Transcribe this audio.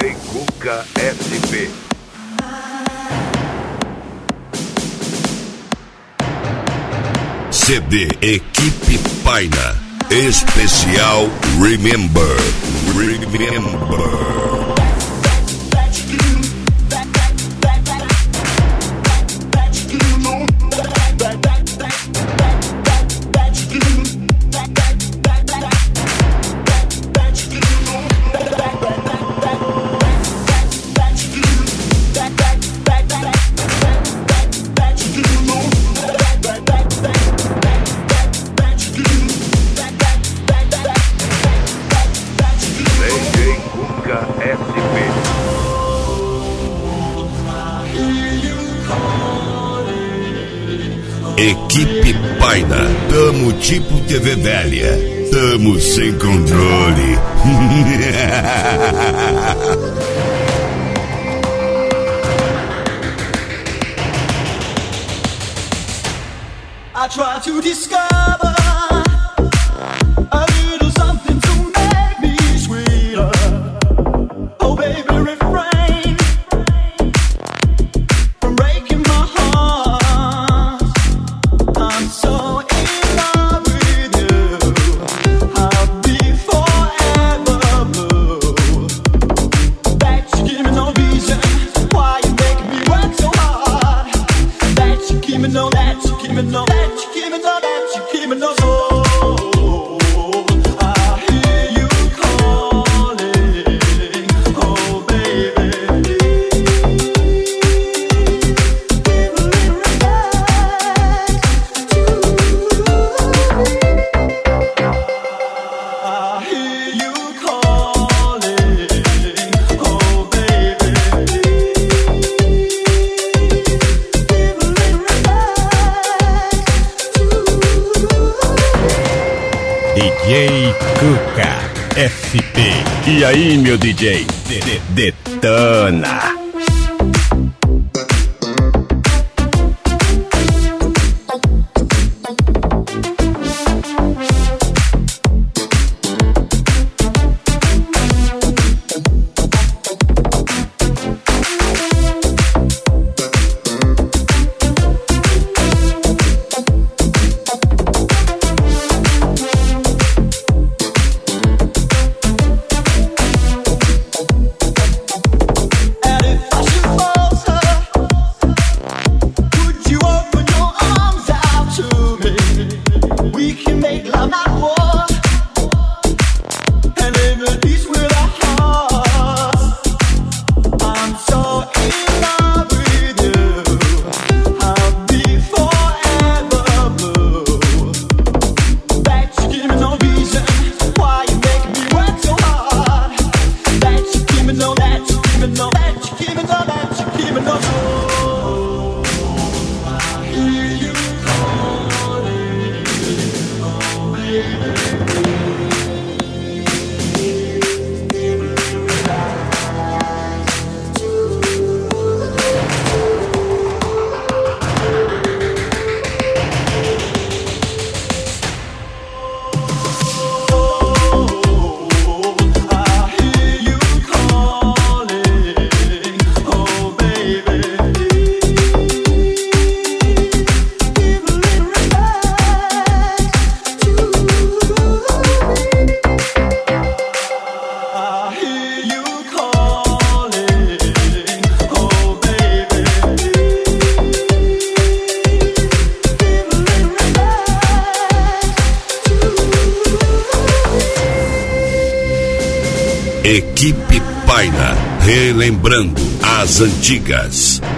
DJ Cuca SP. CD Equipe Paina. Especial Remember. Equipe Paina, tamo tipo TV velha, tamo sem controle. I try to discover a little something to make me sweeter. Oh baby, refrain from breaking my heart. I'm so in love with you. I'll be forever blue. That you give me no reason why you make me work so hard. That you give me no, that you give me no, that you give me no, that you give me no. I hear you calling, oh baby. I hear you calling, oh baby. DJ Cuca SP. E aí, meu DJ? Detona. And if I should falter, would you open your arms out to me? We can make love, not war, and live at peace with our hearts. I'm so in love with you. I'll be forever blue. That you give me no reason why you make me work so hard. That you give me no, that you give me no, that you give me no, that you give me no. I hear you calling, oh baby. I hear you calling, oh baby. I hear you calling, oh baby. Equipe Paina, relembrando as antigas.